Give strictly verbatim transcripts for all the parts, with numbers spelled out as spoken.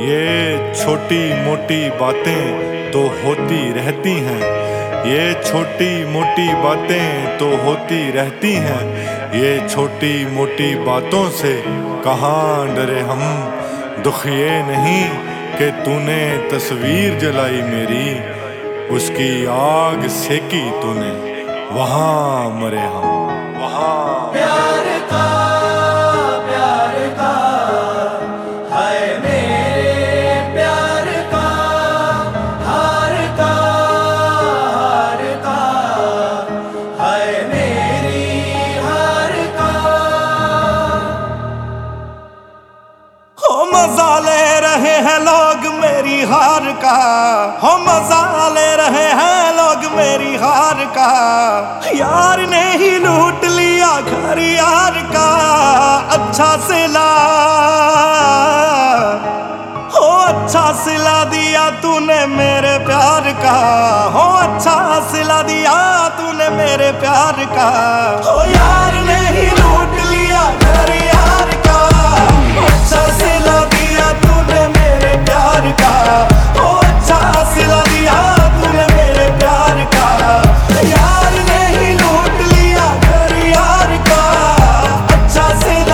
ये छोटी मोटी बातें तो होती रहती हैं, ये छोटी मोटी बातें तो होती रहती हैं। ये छोटी मोटी बातों से कहाँ डरे हम, दुख ये नहीं कि तूने तस्वीर जलाई मेरी, उसकी आग सेकी तूने वहाँ मरे हम। वहाँ प्यार का प्यार का है मेरे प्यार का, हार का हार का है मेरी हार का। हो मजा ले रहे हैं लोग मेरी हार का, हो मजा ले रहे हैं लोग मेरी हार का। यार ने ही लूट लिया घर यार का, अच्छा सिला हो अच्छा सिला दिया तूने मेरे प्यार का, हो अच्छा सिला दिया तूने मेरे प्यार का। हो यार ने ही लूट लिया घर यार का, अच्छा सिला दिया तूने मेरे प्यार का, हो अच्छा सिला दिया तूने मेरे प्यार का। यार ने ही लूट लिया घर यार का, अच्छा सिला।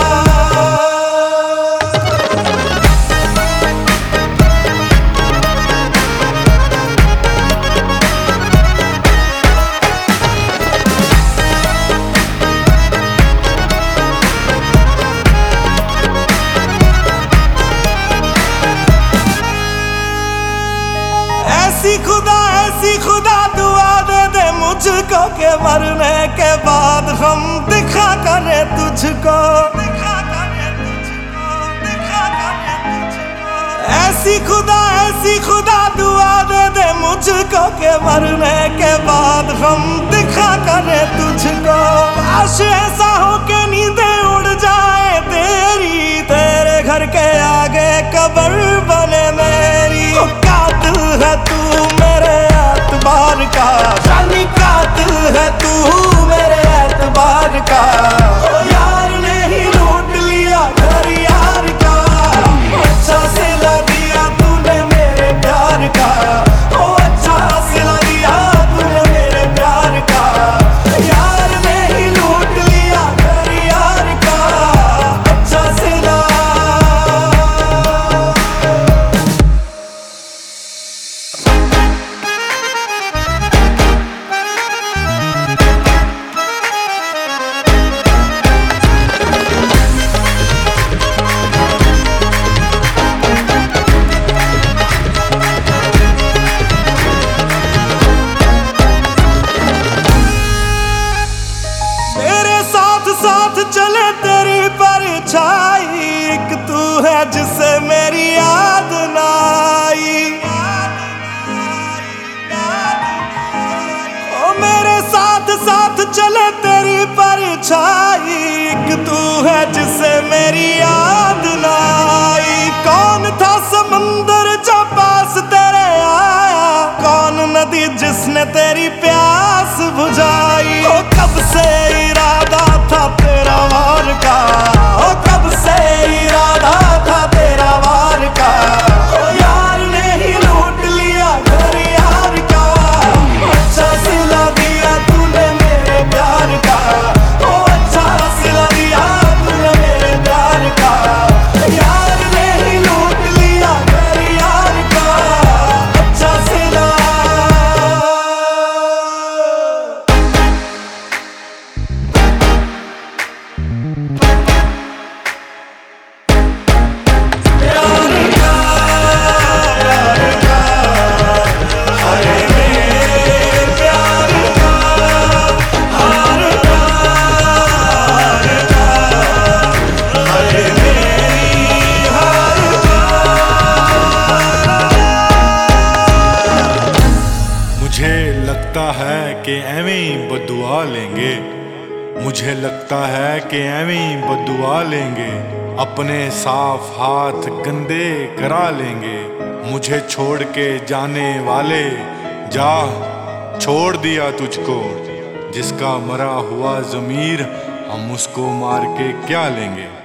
ऐसी खुदा ऐसी खुदा दुआ दे दे मुझको के मरने के बाद हम दिखा करे तुझको, दिखा करे तुझको, दिखा करे तुझको। ऐसी खुदा ऐसी खुदा दुआ दे दे मुझको के मरने के बाद हम दिखा करे तुझको। काश ऐसा हो के नींदें उड़ जाए तेरी, तेरे घर के आगे कब्र बने मेरी। कातिल है तू मेरे एतबार का, जानी कातिल है तू मेरे एतबार का। ओ यार ने ही लूट लिया घर यार का, अच्छा सिला दिया तूने मेरे प्यार का, ओ अच्छा सिला दिया तूने मेरे प्यार का। यार ने ही लूट लिया घर यार का, अच्छा सिला। साथ चले तेरी परछाई, एक तू है जिसे मेरी याद ना आई। ओ मेरे साथ साथ चले तेरी परछाई, एक तू है जिसे मेरी याद ना आई। कौन था समंदर जो पास तेरे आया, कौन नदी जिसने तेरी प्यास बुझाई। ओ कब से इरादा था तेरा वार का, ओ कब से इरादा था तेरा वार का। ओ यार ने ही लूट लिया घर यार का, अच्छा सिला दिया तूने मेरे प्यार का, ओ अच्छा सिला दिया तूने मेरे प्यार का। यार ने ही लूट लिया घर यार का, अच्छा सिला। मुझे लगता है कि एवें ही बद्दुआ लेंगे, मुझे लगता है कि एवें ही बद्दुआ लेंगे। अपने साफ हाथ गंदे करा लेंगे, मुझे छोड़ के जाने वाले जा छोड़ दिया तुझको। जिसका मरा हुआ ज़मीर हम उसको मार के क्या लेंगे।